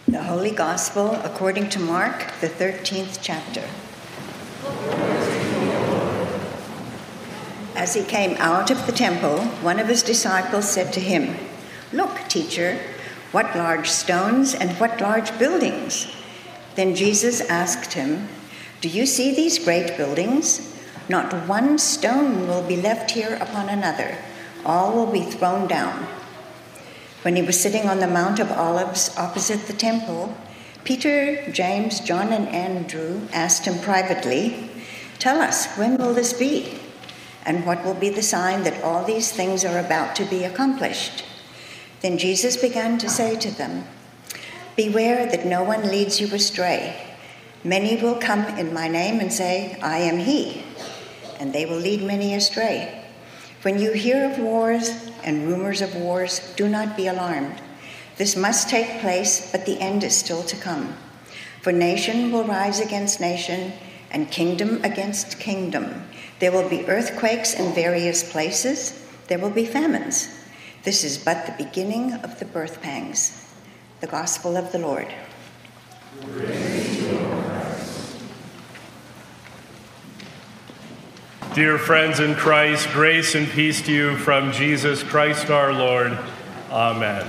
The Holy Gospel according to Mark, the 13th chapter. As he came out of the temple, one of his disciples said to him, "Look, teacher, what large stones and what large buildings." Then Jesus asked him, "Do you see these great buildings? Not one stone will be left here upon another. All will be thrown down." When he was sitting on the Mount of Olives opposite the temple, Peter, James, John, and Andrew asked him privately, "Tell us, when will this be? And what will be the sign that all these things are about to be accomplished?" Then Jesus began to say to them, "Beware that no one leads you astray. Many will come in my name and say, 'I am he,' and they will lead many astray. When you hear of wars and rumors of wars, do not be alarmed. This must take place, but the end is still to come. For nation will rise against nation, and kingdom against kingdom. There will be earthquakes in various places. There will be famines. This is but the beginning of the birth pangs." The Gospel of the Lord. Dear friends in Christ, grace and peace to you from Jesus Christ our Lord. Amen.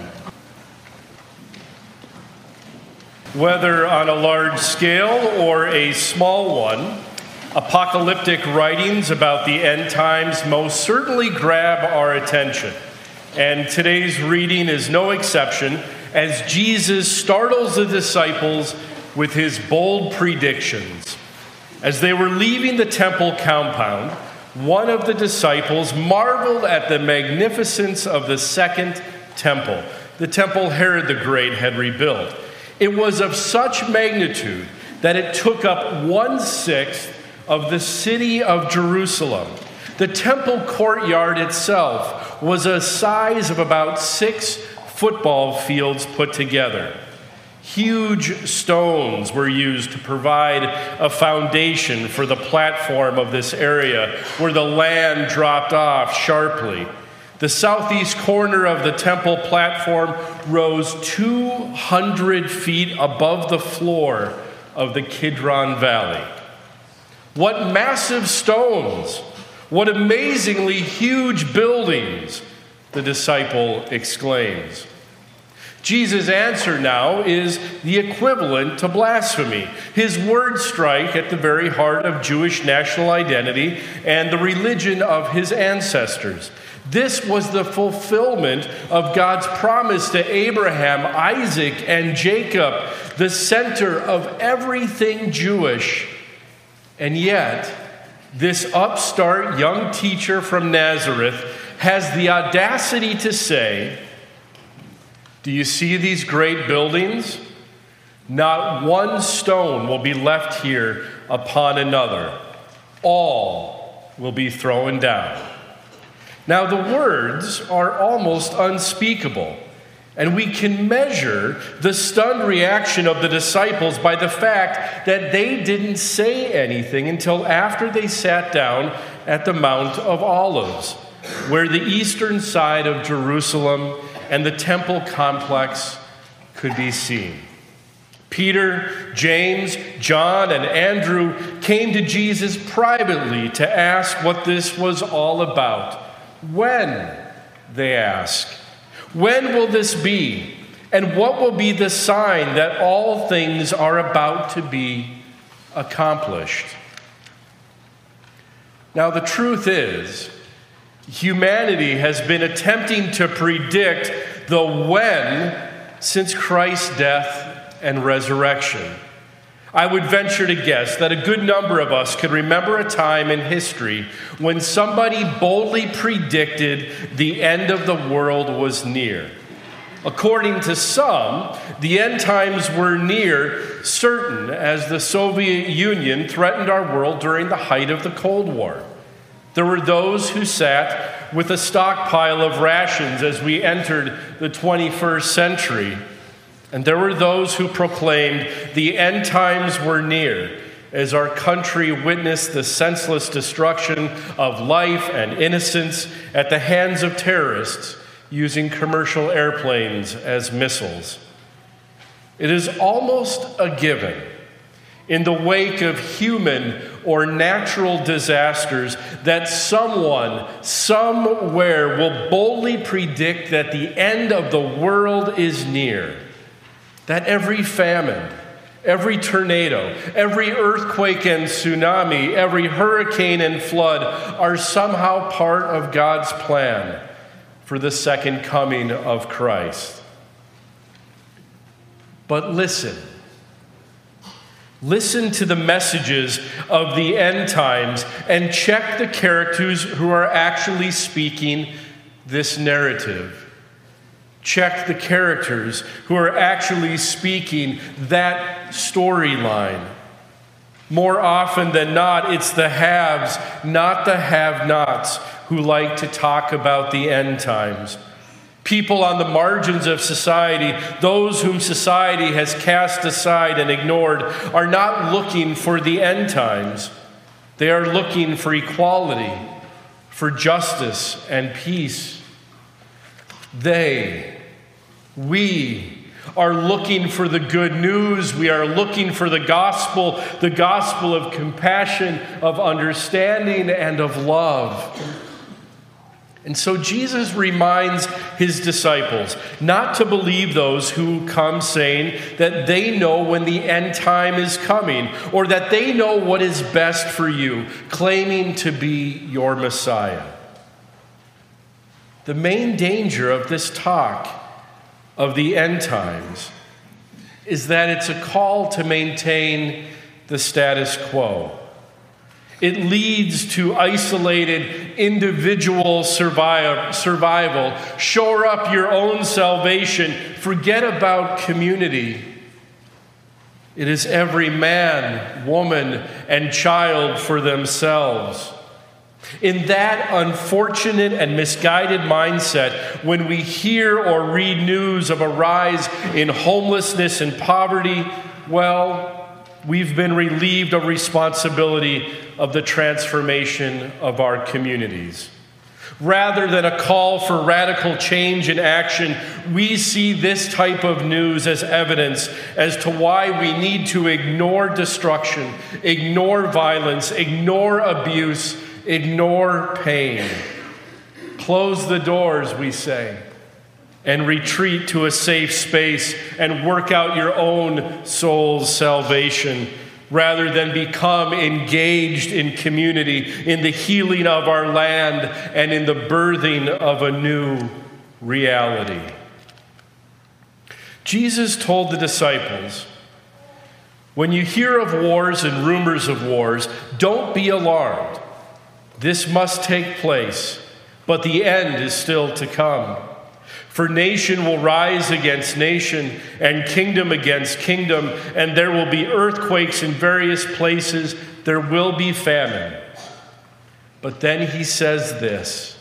Whether on a large scale or a small one, apocalyptic writings about the end times most certainly grab our attention. And today's reading is no exception, as Jesus startles the disciples with his bold predictions. As they were leaving the temple compound, one of the disciples marveled at the magnificence of the second temple, the temple Herod the Great had rebuilt. It was of such magnitude that it took up 1/6 of the city of Jerusalem. The temple courtyard itself was a size of about 6 football fields put together. Huge stones were used to provide a foundation for the platform of this area where the land dropped off sharply. The southeast corner of the temple platform rose 200 feet above the floor of the Kidron Valley. What massive stones! What amazingly huge buildings! The disciple exclaims. Jesus' answer now is the equivalent to blasphemy. His words strike at the very heart of Jewish national identity and the religion of his ancestors. This was the fulfillment of God's promise to Abraham, Isaac, and Jacob, the center of everything Jewish. And yet, this upstart young teacher from Nazareth has the audacity to say, "Do you see these great buildings? Not one stone will be left here upon another. All will be thrown down." Now, the words are almost unspeakable, and we can measure the stunned reaction of the disciples by the fact that they didn't say anything until after they sat down at the Mount of Olives, where the eastern side of Jerusalem and the temple complex could be seen. Peter, James, John, and Andrew came to Jesus privately to ask what this was all about. When, they ask, when will this be? And what will be the sign that all things are about to be accomplished? Now, the truth is, humanity has been attempting to predict the when since Christ's death and resurrection. I would venture to guess that a good number of us could remember a time in history when somebody boldly predicted the end of the world was near. According to some, the end times were near certain as the Soviet Union threatened our world during the height of the Cold War. There were those who sat with a stockpile of rations as we entered the 21st century. And there were those who proclaimed the end times were near as our country witnessed the senseless destruction of life and innocence at the hands of terrorists using commercial airplanes as missiles. It is almost a given in the wake of human or natural disasters that someone, somewhere will boldly predict that the end of the world is near. That every famine, every tornado, every earthquake and tsunami, every hurricane and flood are somehow part of God's plan for the second coming of Christ. But listen to the messages of the end times and check the characters who are actually speaking this narrative. Check the characters who are actually speaking that storyline. More often than not, it's the haves, not the have-nots, who like to talk about the end times. People on the margins of society, those whom society has cast aside and ignored, are not looking for the end times. They are looking for equality, for justice and peace. We are looking for the good news. We are looking for the gospel of compassion, of understanding, and of love. And so Jesus reminds his disciples not to believe those who come saying that they know when the end time is coming or that they know what is best for you, claiming to be your Messiah. The main danger of this talk of the end times is that it's a call to maintain the status quo. It leads to isolated individual survival. Shore up your own salvation. Forget about community. It is every man, woman, and child for themselves. In that unfortunate and misguided mindset, when we hear or read news of a rise in homelessness and poverty, well, we've been relieved of responsibility of the transformation of our communities. Rather than a call for radical change and action, we see this type of news as evidence as to why we need to ignore destruction, ignore violence, ignore abuse, ignore pain. Close the doors, we say, and retreat to a safe space and work out your own soul's salvation, rather than become engaged in community, in the healing of our land, and in the birthing of a new reality. Jesus told the disciples, when you hear of wars and rumors of wars, don't be alarmed. This must take place, but the end is still to come. For nation will rise against nation, and kingdom against kingdom, and there will be earthquakes in various places. There will be famine. But then he says this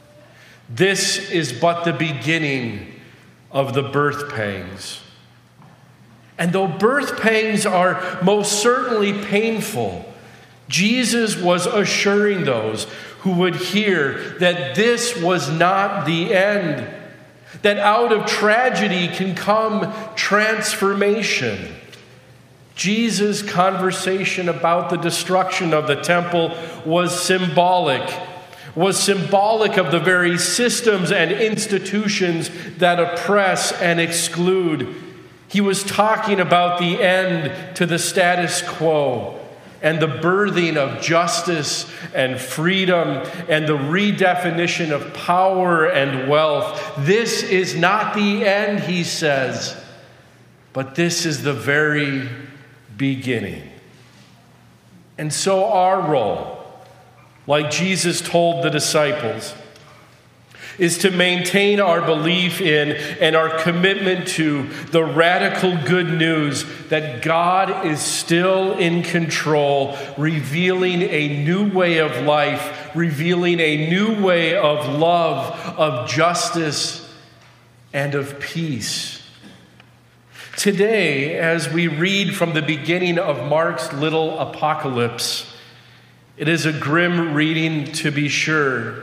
is but the beginning of the birth pangs. And though birth pangs are most certainly painful, Jesus was assuring those who would hear that this was not the end. That out of tragedy can come transformation. Jesus' conversation about the destruction of the temple was symbolic of the very systems and institutions that oppress and exclude. He was talking about the end to the status quo and the birthing of justice and freedom and the redefinition of power and wealth. This is not the end, he says, but this is the very beginning. And so our role, like Jesus told the disciples, is to maintain our belief in and our commitment to the radical good news that God is still in control, revealing a new way of life, revealing a new way of love, of justice, and of peace. Today, as we read from the beginning of Mark's little apocalypse, it is a grim reading to be sure.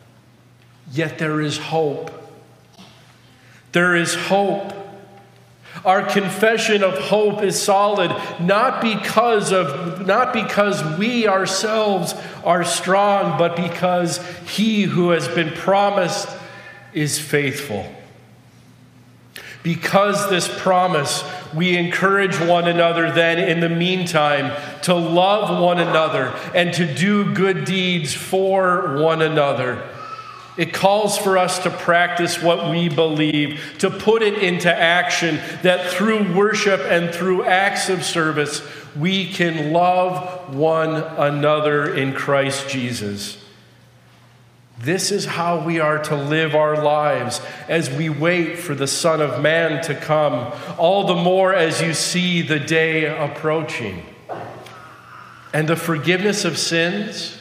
Yet there is hope. There is hope. Our confession of hope is solid, not because we ourselves are strong, but because he who has been promised is faithful. Because this promise, we encourage one another then in the meantime to love one another and to do good deeds for one another. It calls for us to practice what we believe, to put it into action, that through worship and through acts of service, we can love one another in Christ Jesus. This is how we are to live our lives as we wait for the Son of Man to come, all the more as you see the day approaching. And the forgiveness of sins,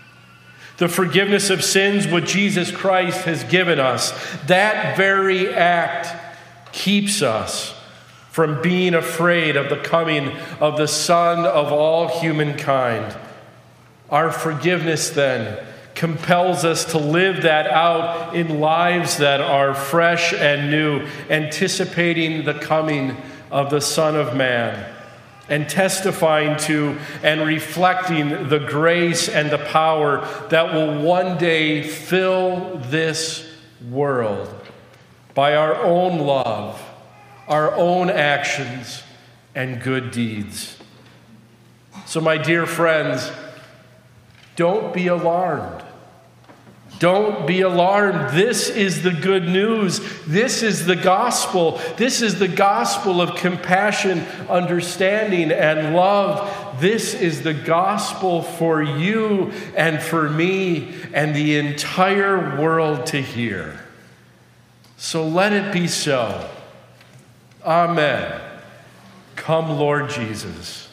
what Jesus Christ has given us, that very act keeps us from being afraid of the coming of the Son of all humankind. Our forgiveness then compels us to live that out in lives that are fresh and new, anticipating the coming of the Son of Man, and testifying to and reflecting the grace and the power that will one day fill this world by our own love, our own actions, and good deeds. So, my dear friends, don't be alarmed. Don't be alarmed. This is the good news. This is the gospel. This is the gospel of compassion, understanding, and love. This is the gospel for you and for me and the entire world to hear. So let it be so. Amen. Come, Lord Jesus.